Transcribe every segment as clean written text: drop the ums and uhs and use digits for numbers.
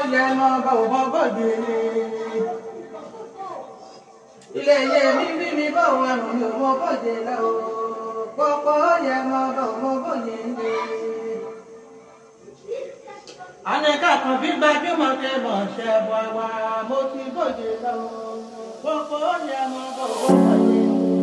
yẹ mọ́ bọ̀wọ̀ bọ̀dé. Ilé yẹ mi bí mi bọ̀wọ̀ ẹ̀rùn mi ò mọ bọ̀dé lọ. Pọ̀pọ̀ yẹ mọ́ bọ̀wọ̀ bọ̀dé. Àníkà kan bí gbajúmọ̀ ṣe mọ̀ ṣe bọ̀ wá mo ti bọ̀dé lọ. Pọ̀pọ̀ yẹ mọ́ bọ̀wọ̀ bọ̀dé.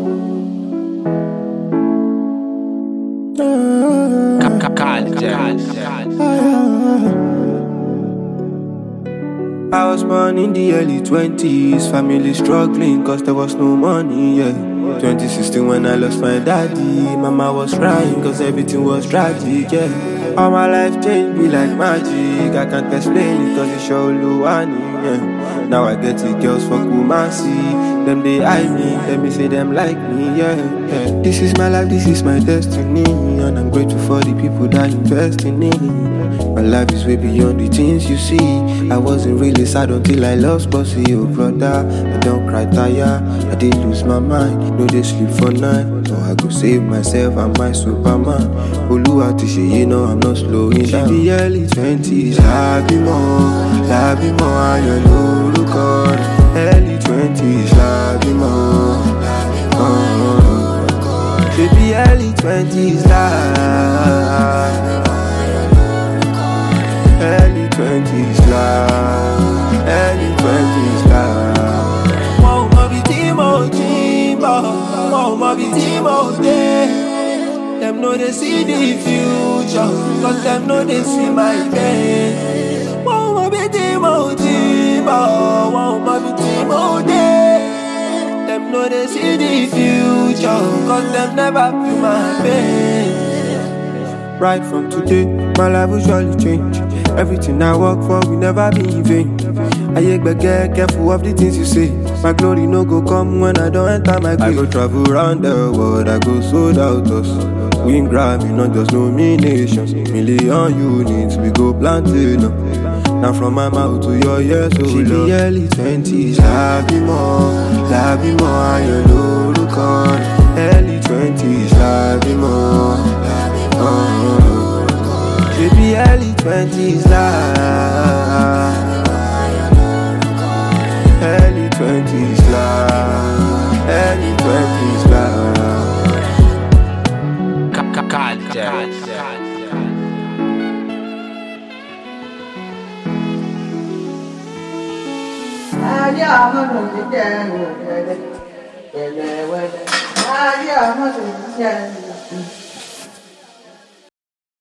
I was born in the early 20s, family struggling cause there was no money, yeah. 2016 when I lost my daddy, mama was crying cause everything was tragic, yeah. All my life changed me like magic, I can't explain it cause it's sure Luwani, yeah. Now I get it, girls for Kumasi, them they eye me, let me say them like me, yeah, yeah. This is my life, this is my destiny, and I'm grateful for the people that invest in it. My life is way beyond the things you see. I wasn't really sad until I lost Bossy, oh brother. I don't cry tire, I did lose my mind. No, they sleep for night, so I go save myself, I'm my Superman. Oluwa to say, you know I'm not slowing down. The early 20s, happy more, I know look on. Early 20s, happy more, baby, early 20s, early 20s life, early 20s life. Won't be Timo day. Them know they see the future, cause them know they see my pain. Won't be Timo day. Them know they see the future, cause them never feel my pain. Right from today, my life will surely change. Everything I work for will never be in vain. I get careful of the things you say. My glory no go come when I don't enter my grave. I go travel around the world, I go sold out us. Win Grammy, not just nominations. Million units, we go platinum. Now from my mouth to your ears, so she be early 20s, happy more, I know look on. Early 20s, happy more. Baby, early 20s life, early 20s life, early 20s life.